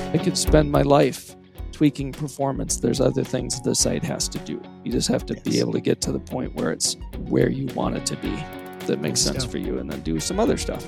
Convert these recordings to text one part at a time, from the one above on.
I could spend my life tweaking performance. There's other things the site has to do. You just have to be able to get to the point where it's where you want it to be. That makes sense for you, and then do some other stuff.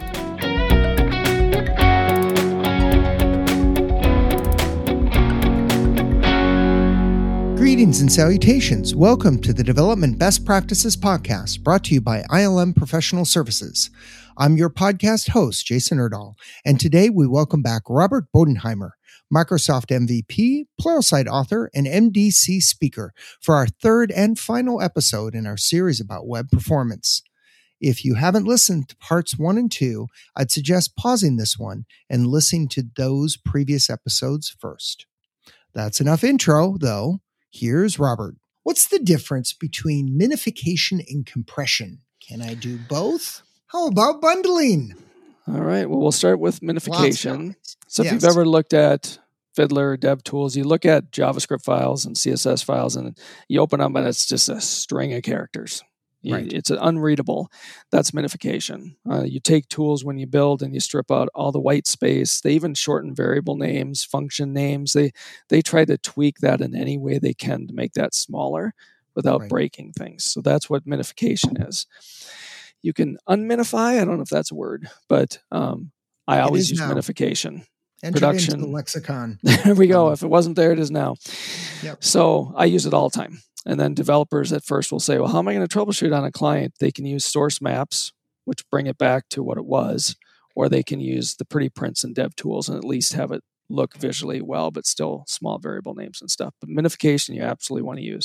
Greetings and salutations. Welcome to the Development Best Practices Podcast, brought to you by ILM Professional Services. I'm your podcast host, Jason Erdahl, and today we welcome back Robert Bodenheimer, Microsoft MVP, Pluralsight author, and MDC speaker for our third and final episode in our series about web performance. If you haven't listened to parts 1 and 2, I'd suggest pausing this one and listening to those previous episodes first. That's enough intro, though. Here's Robert. What's the difference between minification and compression? Can I do both? How about bundling? All right. Well, we'll start with minification. So if you've ever looked at Fiddler, DevTools, you look at JavaScript files and CSS files, and you open them, and it's just a string of characters. Right. It's unreadable. That's minification. You take tools when you build and you strip out all the white space. They even shorten variable names, function names. They try to tweak that in any way they can to make that smaller without breaking things. So that's what minification is. You can unminify. I don't know if that's a word, but I always use minification. Production into the lexicon. There we go. If it wasn't there, it is now. Yep. So I use it all the time. And then developers at first will say, well, how am I going to troubleshoot on a client? They can use source maps, which bring it back to what it was, or they can use the pretty prints and DevTools and at least have it look visually well, but still small variable names and stuff. But minification, you absolutely want to use.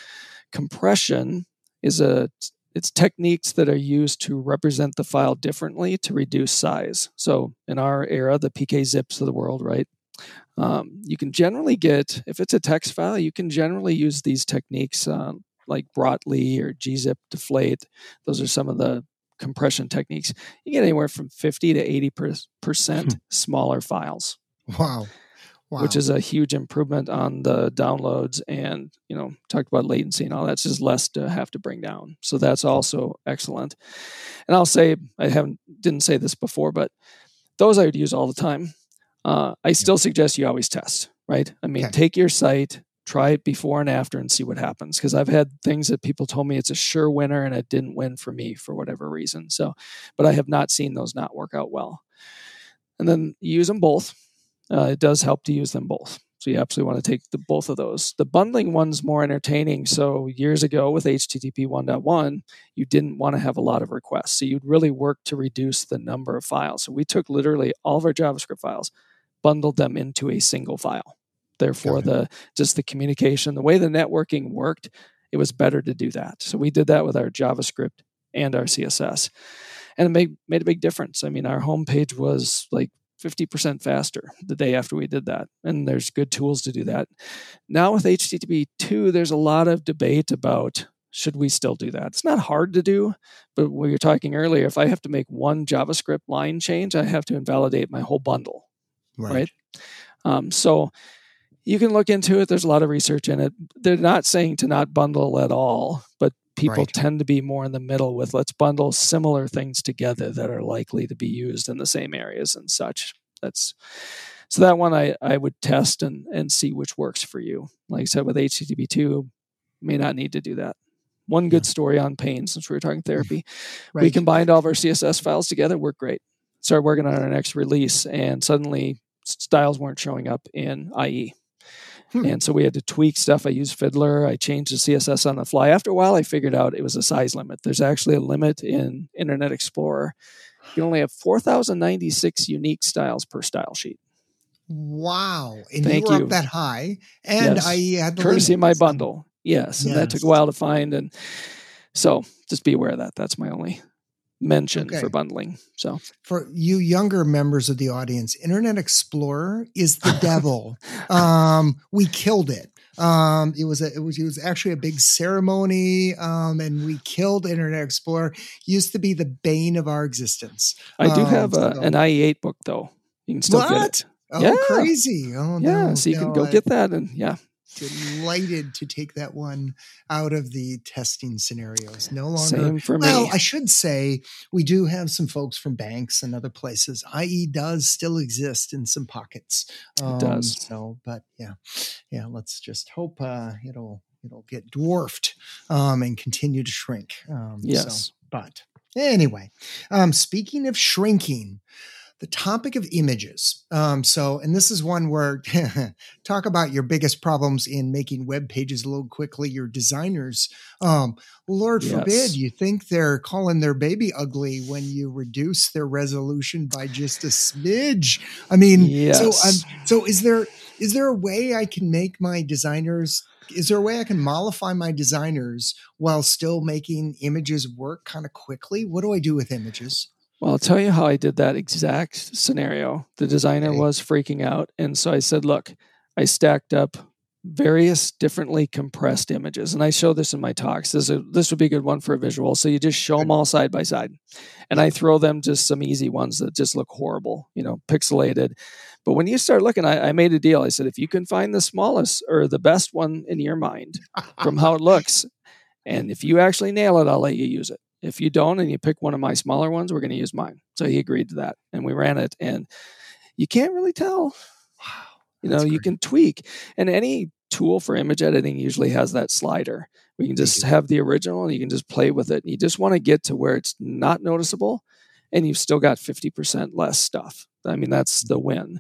Compression is it's techniques that are used to represent the file differently to reduce size. So in our era, the PK zips of the world, right? You can generally get, if it's a text file, you can generally use these techniques like Brotli or gzip deflate. Those are some of the compression techniques. You get anywhere from 50 to 80% smaller files. Wow. Which is a huge improvement on the downloads, and talked about latency and all that's just less to have to bring down. So that's also excellent. And I'll say, didn't say this before, but those I would use all the time. I still suggest you always test, right? I mean, take your site, try it before and after and see what happens. Because I've had things that people told me it's a sure winner and it didn't win for me for whatever reason. So, but I have not seen those not work out well. And then you use them both. It does help to use them both. So you absolutely want to take both of those. The bundling one's more entertaining. So years ago with HTTP 1.1, you didn't want to have a lot of requests. So you'd really work to reduce the number of files. So we took literally all of our JavaScript files, bundled them into a single file. Therefore, the communication, the way the networking worked, it was better to do that. So we did that with our JavaScript and our CSS. And it made a big difference. I mean, our homepage was like 50% faster the day after we did that. And there's good tools to do that. Now with HTTP 2, there's a lot of debate about should we still do that? It's not hard to do, but we were talking earlier, if I have to make one JavaScript line change, I have to invalidate my whole bundle, right? So you can look into it. There's a lot of research in it. They're not saying to not bundle at all, but people tend to be more in the middle with let's bundle similar things together that are likely to be used in the same areas and such. So that one I would test and see which works for you. Like I said, with HTTP 2, may not need to do that. One good story on pain, since we were talking therapy, we combined all of our CSS files together, worked great. Started working on our next release, and suddenly styles weren't showing up in IE. And so we had to tweak stuff. I used Fiddler. I changed the CSS on the fly. After a while, I figured out it was a size limit. There's actually a limit in Internet Explorer. You can only have 4,096 unique styles per style sheet. Wow. And you were up that high. And IE had the courtesy of my bundle. Yes. And that took a while to find. And so just be aware of that. That's my only mention for bundling. So for you younger members of the audience, Internet Explorer is the devil. We killed it. It was actually a big ceremony, and we killed Internet Explorer. Used to be the bane of our existence. I do have an IE8 book though. You can still get it. Oh, crazy. Oh, yeah. So you can go get that, and delighted to take that one out of the testing scenarios. No longer. Same for me. Well, I should say we do have some folks from banks and other places. IE does still exist in some pockets. It does. So, but yeah. Let's just hope it'll get dwarfed and continue to shrink. Yes. But anyway, speaking of shrinking, the topic of images. And this is one where talk about your biggest problems in making web pages load quickly. Your designers, Lord forbid, you think they're calling their baby ugly when you reduce their resolution by just a smidge. I mean, so is there a way I can make my designers? Is there a way I can mollify my designers while still making images work kind of quickly? What do I do with images? Well, I'll tell you how I did that exact scenario. The designer was freaking out. And so I said, look, I stacked up various differently compressed images. And I show this in my talks. This would be a good one for a visual. So you just show them all side by side. And I throw them just some easy ones that just look horrible, pixelated. But when you start looking, I made a deal. I said, if you can find the smallest or the best one in your mind from how it looks, and if you actually nail it, I'll let you use it. If you don't and you pick one of my smaller ones, we're going to use mine. So he agreed to that. And we ran it. And you can't really tell. Wow. You can tweak. And any tool for image editing usually has that slider. We can just have the original and you can just play with it. And you just want to get to where it's not noticeable and you've still got 50% less stuff. I mean, that's the win.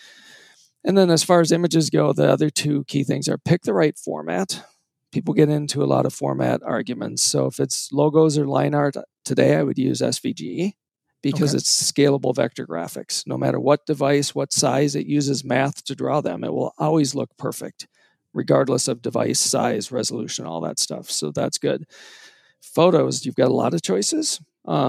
And then as far as images go, the other two key things are pick the right format. People get into a lot of format arguments. So if it's logos or line art today, I would use SVG because it's scalable vector graphics. No matter what device, what size, it uses math to draw them. It will always look perfect, regardless of device, size, resolution, all that stuff. So that's good. Photos, you've got a lot of choices.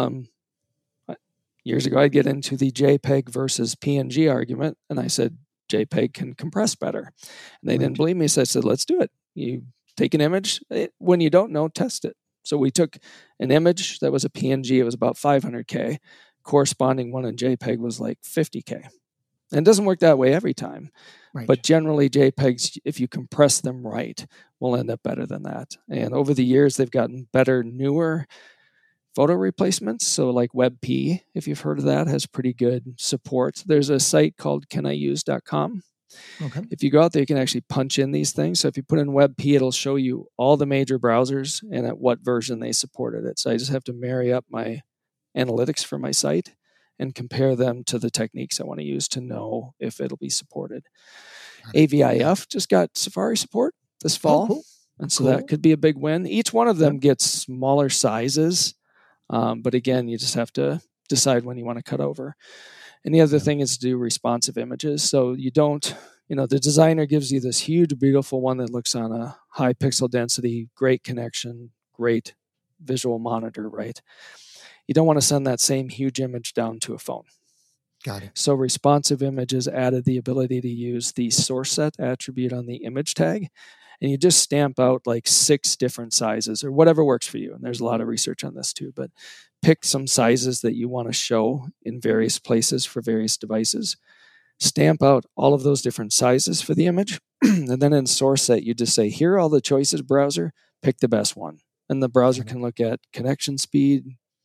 Years ago, I'd get into the JPEG versus PNG argument, and I said JPEG can compress better. And they didn't believe me, so I said, let's do it. You take an image. When you don't know, test it. So we took an image that was a PNG. It was about 500K. Corresponding one in JPEG was like 50K. And it doesn't work that way every time. Right. But generally, JPEGs, if you compress them right, will end up better than that. And over the years, they've gotten better, newer photo replacements. So like WebP, if you've heard of that, has pretty good support. There's a site called caniuse.com. Okay. If you go out there, you can actually punch in these things. So if you put in WebP, it'll show you all the major browsers and at what version they supported it. So I just have to marry up my analytics for my site and compare them to the techniques I want to use to know if it'll be supported. AVIF just got Safari support this fall. Cool. And so that could be a big win. Each one of them gets smaller sizes. But again, you just have to decide when you want to cut over. And the other thing is to do responsive images. So you don't, the designer gives you this huge, beautiful one that looks on a high pixel density, great connection, great visual monitor, right? You don't want to send that same huge image down to a phone. Got it. So responsive images added the ability to use the source set attribute on the image tag. And you just stamp out like 6 different sizes or whatever works for you. And there's a lot of research on this too, but pick some sizes that you want to show in various places for various devices. Stamp out all of those different sizes for the image. And then in source set, you just say, here are all the choices, browser, pick the best one. And the browser can look at connection speed,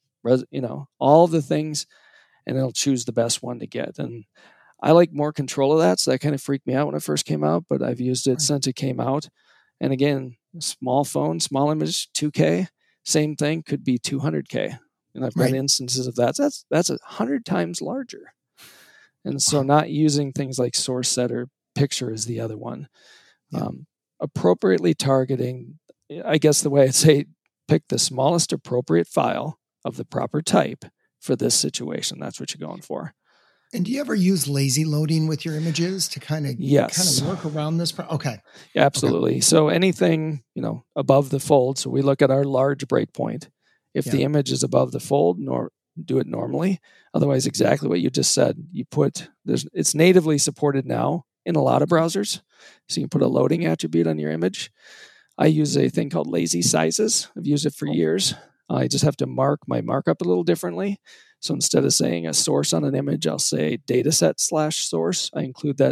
all the things, and it'll choose the best one to get. And I like more control of that. So that kind of freaked me out when it first came out, but I've used it since it came out. And again, small phone, small image, 2K, same thing, could be 200K. And I've got instances of that. That's 100 times larger. And so not using things like source set or picture is the other one. Yeah. Appropriately targeting, I guess the way I'd say, pick the smallest appropriate file of the proper type for this situation. That's what you're going for. And do you ever use lazy loading with your images to kind of work around this? Okay. Yeah, absolutely. Okay. So anything, above the fold. So we look at our large breakpoint. If the image is above the fold, do it normally. Otherwise, exactly what you just said. It's natively supported now in a lot of browsers. So you can put a loading attribute on your image. I use a thing called lazy sizes. I've used it for years. I just have to mark my markup a little differently. So instead of saying a source on an image, I'll say dataset/source. I include that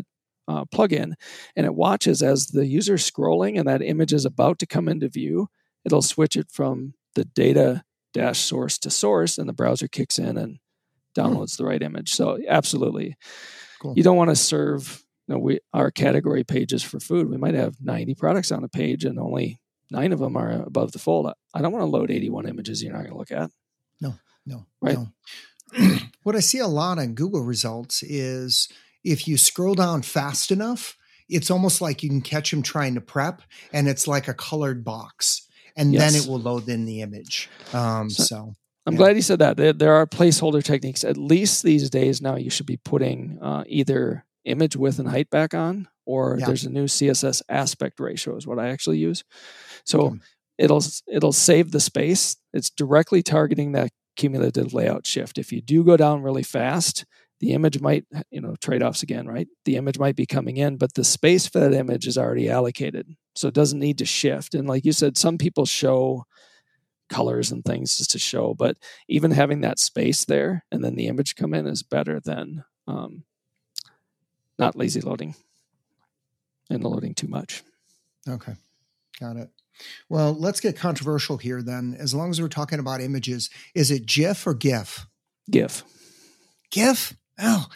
plugin, and it watches as the user scrolling and that image is about to come into view. It'll switch it from the data dash source to source, and the browser kicks in and downloads the right image. So absolutely. Cool. You don't want to serve, our category pages for food. We might have 90 products on a page and only 9 of them are above the fold. I don't want to load 81 images you're not going to look at. No. Right. No. What I see a lot on Google results is if you scroll down fast enough, it's almost like you can catch them trying to prep, and it's like a colored box, and then it will load in the image. So I'm glad you said that. There are placeholder techniques. At least these days now, you should be putting either image width and height back on, or there's a new CSS aspect ratio is what I actually use. So it'll save the space. It's directly targeting that cumulative layout shift. If you do go down really fast, the image might, trade-offs again, right? The image might be coming in, but the space for that image is already allocated. So it doesn't need to shift. And like you said, some people show colors and things just to show, but even having that space there and then the image come in is better than not lazy loading and loading too much. Okay. Got it. Well, let's get controversial here then. As long as we're talking about images, is it GIF or GIF? GIF. GIF? Oh,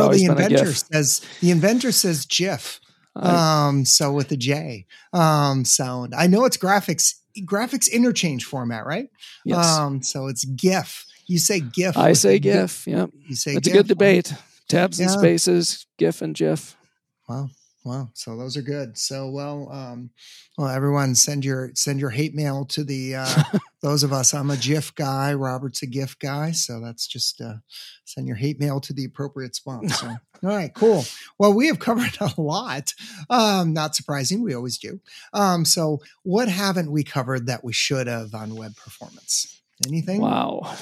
the inventor says GIF. So with the J sound. I know it's graphics interchange format, right? Yes. So it's GIF. You say GIF. I say GIF. Yep. You say it's GIF. A good debate. Tabs and spaces, GIF and GIF. Wow. So those are good. So, everyone send your hate mail to the, those of us. I'm a GIF guy. Robert's a GIF guy. So that's just, send your hate mail to the appropriate spot. So, all right, cool. Well, we have covered a lot. Not surprising. We always do. So what haven't we covered that we should have on web performance? Anything? Wow.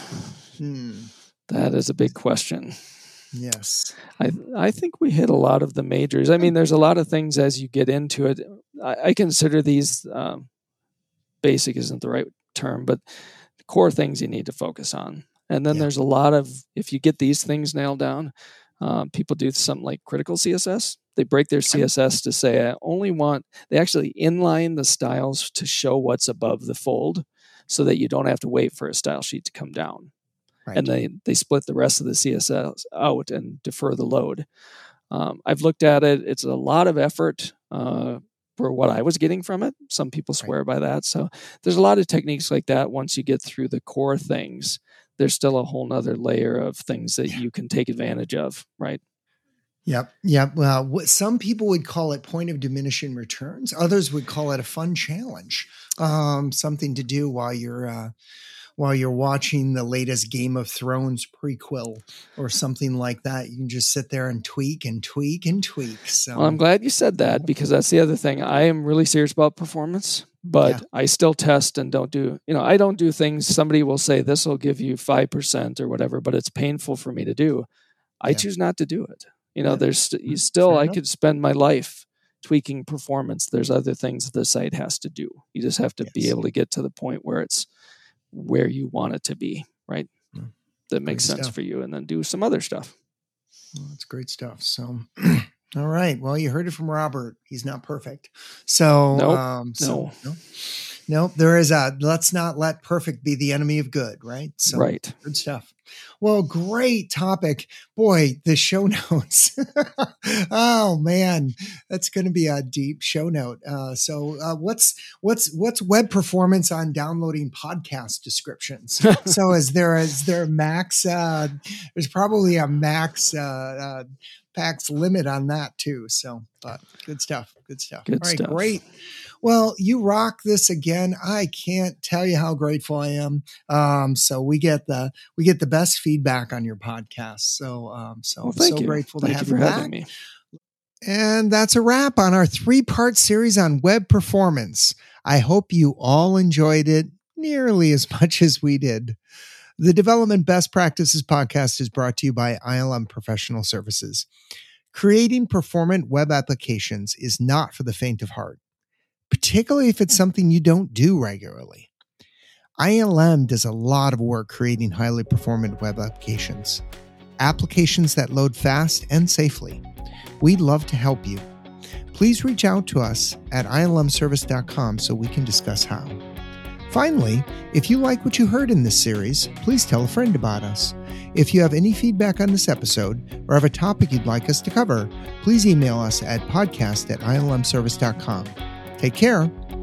That is a big question. Yes. I think we hit a lot of the majors. I mean, there's a lot of things as you get into it. I consider these basic isn't the right term, but the core things you need to focus on. And then there's a lot of, if you get these things nailed down, people do something like critical CSS. They break their CSS to say, they actually inline the styles to show what's above the fold so that you don't have to wait for a style sheet to come down. Right. And they split the rest of the CSS out and defer the load. I've looked at it. It's a lot of effort for what I was getting from it. Some people swear by that. So there's a lot of techniques like that. Once you get through the core things, there's still a whole nother layer of things that you can take advantage of, right? Yep. Well, some people would call it point of diminishing returns. Others would call it a fun challenge, something to do while you're watching the latest Game of Thrones prequel or something like that. You can just sit there and tweak and tweak and tweak. So well, I'm glad you said that, because that's the other thing. I am really serious about performance, but I still test and don't do things. Somebody will say this will give you 5% or whatever, but it's painful for me to do. I choose not to do it. I could spend my life tweaking performance. There's other things the site has to do. You just have to be able to get to the point where it's where you want it to be, right? That makes sense for you, and then do some other stuff. Well, that's great stuff. So, all right. Well, you heard it from Robert. He's not perfect. So, no, there is let's not let perfect be the enemy of good, right? So, right. Good stuff. Well, great topic. Boy, the show notes. Oh man, that's going to be a deep show note. So what's web performance on downloading podcast descriptions? So is there max, there's probably a max, PAX limit on that too. So, but good stuff. All right, great. Well, you rock this again. I can't tell you how grateful I am. So we get the best feedback on your podcast. So, I'm so grateful to have you back. Having me. And that's a wrap on our 3-part series on web performance. I hope you all enjoyed it nearly as much as we did. The Development Best Practices podcast is brought to you by ILM Professional Services. Creating performant web applications is not for the faint of heart, particularly if it's something you don't do regularly. ILM does a lot of work creating highly performant web applications that load fast and safely. We'd love to help you. Please reach out to us at ilmservice.com so we can discuss how. Finally, if you like what you heard in this series, please tell a friend about us. If you have any feedback on this episode or have a topic you'd like us to cover, please email us at podcast@ilmservice.com. Take care.